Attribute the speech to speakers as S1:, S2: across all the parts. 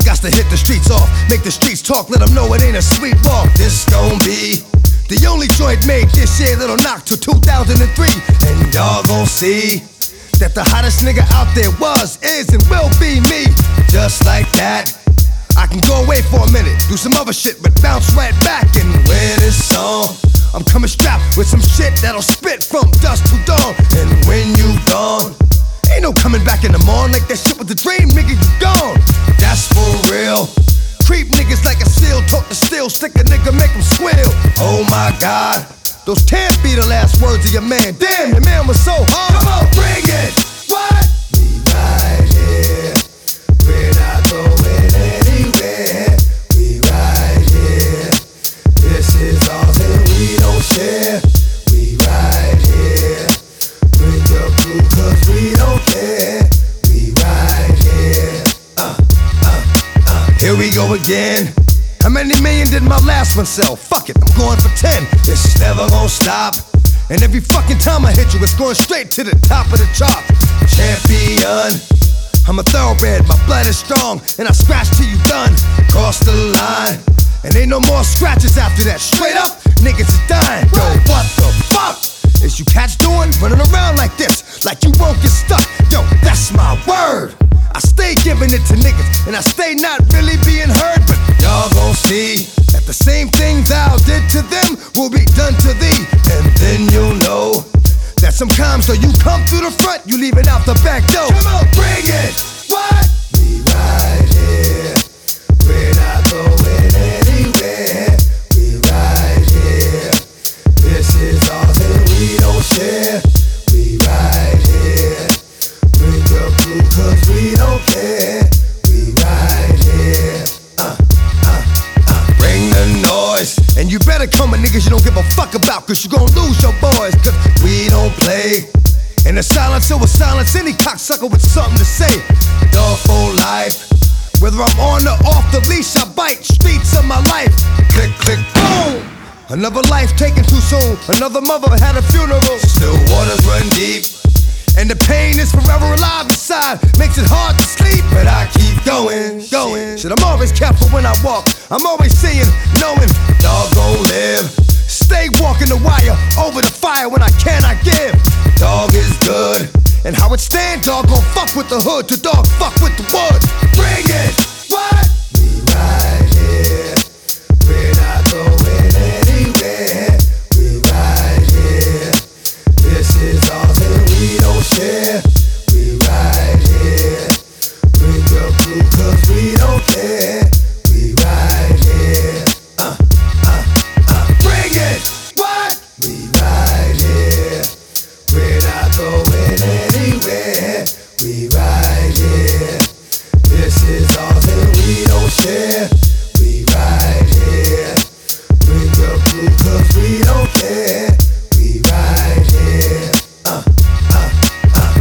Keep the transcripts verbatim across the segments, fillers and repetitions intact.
S1: Got to hit the streets off, make the streets talk, let them know it ain't a sweet walk. This gon' be the only joint made this year that'll knock till two thousand three. And y'all gon' see that the hottest nigga out there was, is, and will be me. Just like that, I can go away for a minute, do some other shit, but bounce right back and wear this song. I'm coming strapped with some shit that'll spit from dusk to dawn. And when you gone, ain't no coming back in the morning. Like that shit was a dream, nigga, you gone. That's for real. Creep niggas like a seal, talk to steel, stick a nigga, make him squeal. Oh my God, those can't be the last words of your man. Damn, your man was so hard. Come on, bring it. What? We right here, we're not going anywhere. We right here, this is ours and we don't share. We right here, bring your crew cause we don't care. We right here, uh, uh, uh. Here we go again. How many million did my last one sell? Fuck it, I'm going for ten. It's never gonna stop. And every fucking time I hit you, it's going straight to the top of the chart. Champion, I'm a thoroughbred, my blood is strong, and I scratch till you done. Cross the line, and ain't no more scratches after that. Straight up, niggas is dying. Yo, what the fuck is you cats doing? Running around like this, like you won't get stuck. Yo, that's my word. I stay giving it to niggas, and I stay not really being heard. But y'all gon' see that the same thing thou did to them will be done to thee. And then you'll know that sometimes though you come through the front, you leave it out the back door. Come on, bring it. What? We right here, we're not going anywhere. We right here, this is ours and we don't share. We right here, bring your crew cause we don't care. We right here, uh, uh, uh. Bring the noise, and you better come with niggas you don't give a fuck about, cause you gon' lose your boys, cause we don't play. In the silence, it was silence, any cocksucker with something to say. Dog for life, whether I'm on or off the leash, I bite. Streets of my life, click, click, boom. Another life taken too soon, another mother had a funeral. Still waters run deep, and the pain is forever alive inside. Makes it hard to sleep, but I keep going, going. Shit, I'm always careful when I walk, I'm always seeing, knowing, dog gon' live. Stay walking the wire, over the fire when I cannot give. Dog is good, and how it stand, dog gon' fuck with the hood, to dog fuck with the wood. Bring it, what? We right here, we're not going anywhere. We right here, this is ours and we don't share. We right here, bring your crew cause we don't care. We right here, uh, uh, uh. Bring it, what? We right here, we're not going anywhere. We right here, this is ours and we don't share. We right here, bring your crew cause we don't care. We right here, uh, uh, uh.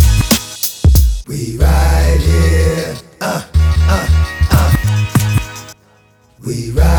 S1: We right here, uh, uh, uh. We right